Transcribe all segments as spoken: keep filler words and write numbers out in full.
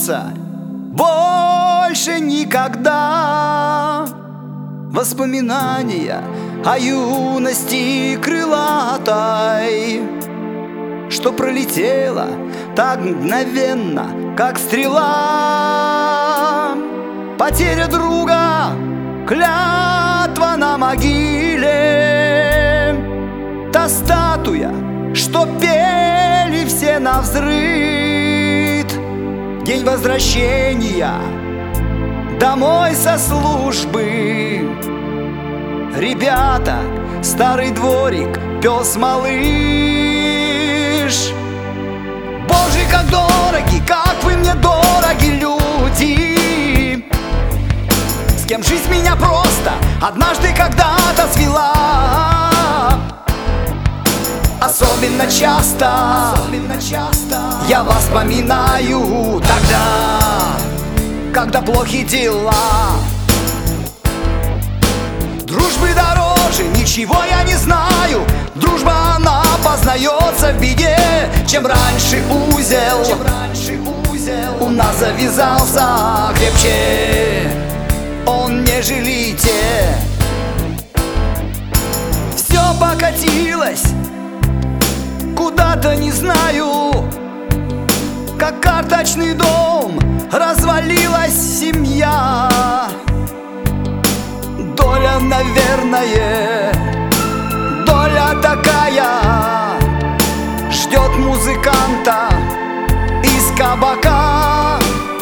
коснуться больше никогда. Воспоминания о юности крылатой, что пролетела так мгновенно, как стрела. Потеря друга, клятва на могиле, та статуя, что пели все навзрыд. День возвращения домой со службы. Ребята, старый дворик, пес малыш. Боже, как дороги, как вы мне дороги, люди, с кем жизнь меня просто однажды когда-то свела. Особенно часто, Особенно часто я вас вспоминаю тогда, когда плохи дела. Дружбы дороже ничего я не знаю. Дружба, она познается в беде. Чем раньше узел, Чем раньше узел у нас завязался крепче, он нежели те. Все покатилось куда-то, не знаю, как карточный дом, развалилась семья. Доля, наверное, доля такая ждет музыканта из кабака.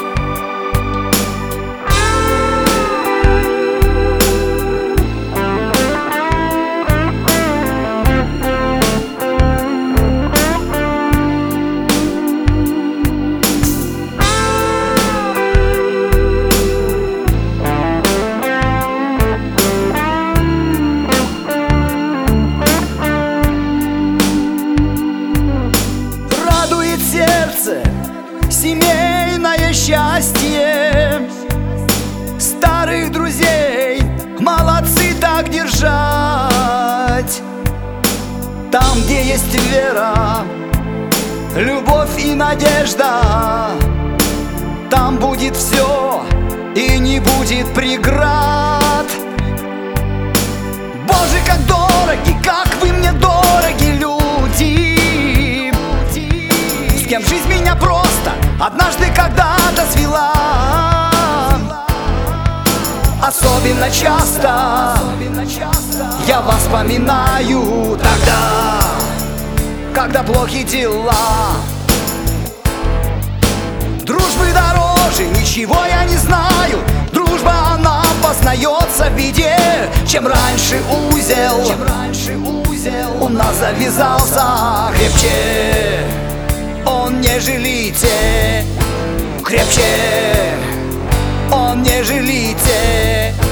Семейное счастье, старых друзей молодцы так держать. Там, где есть вера, любовь и надежда, там будет все и не будет преград. Боже, как дороги, как вы мне дороги, люди, с кем жизнь меня просто однажды когда-то свела. Особенно часто, Особенно часто я вас вспоминаю тогда, когда плохи дела. Дружбы дороже ничего я не знаю. Дружба, она познается в беде. Чем раньше узел, Чем раньше узел у нас завязался крепче, он нежели те. Крепче, он нежели те.